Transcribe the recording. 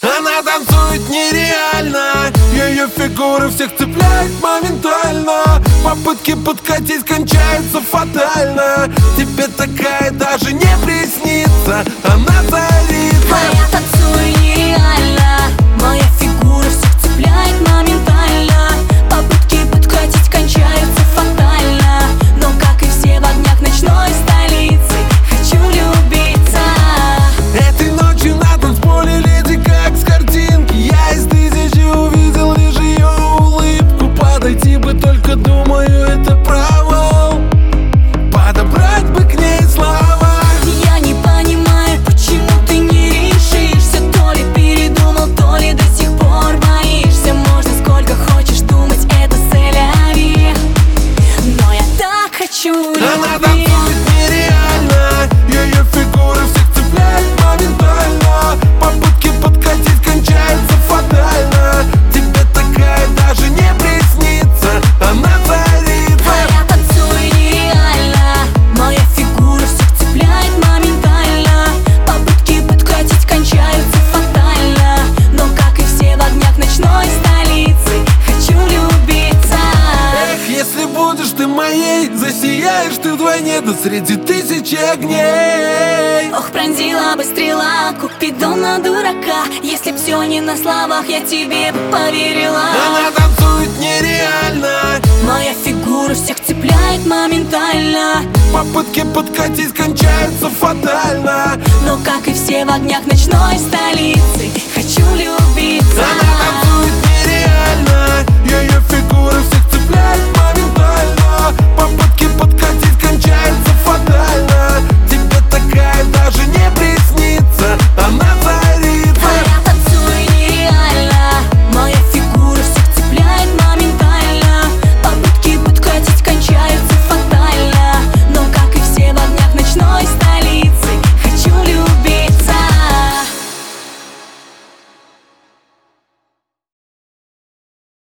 Она танцует нереально, ее фигура всех цепляет моментально. Попытки подкатить кончаются фатально. Тебе такая даже не приснится, она царица. Я танцую нереально, моя фигура всех цепляет моментально. Попытки подкатить кончаются фатально. Но как и все в огнях ночной столицы, хочу любиться. Этой ночью на танцполе леди как с картинки. Я из тысячи увидел лишь ее улыбку. Подойти бы только, думаю, это провал. Подобрать бы к ней слова. Я не понимаю, почему ты не решишься. То ли передумал, то ли до сих пор боишься. Можно сколько хочешь думать, это сэляви, но я так хочу Она любить. танцует нереально, ее фигура всех цепляет моментально. Попытки подкатить кончаются фатально. Тебе такая даже не приснится, она царица. Я танцую нереально, моя фигура всех цепляет моментально. Попытки подкатить кончаются фатально. Но как и все в огнях ночной столицы, хочу любиться. Эх, если будешь ты моей, засияешь ты вдвойне, да среди тысячи огней. Ох, пронзила бы стрела, Купидон на дурака. Если б все не на словах, я тебе бы поверила. Она танцует нереально, Моя фигура всех цепляет моментально. попытки подкатить кончаются фатально. Но как и все в огнях ночной столицы, хочу любить.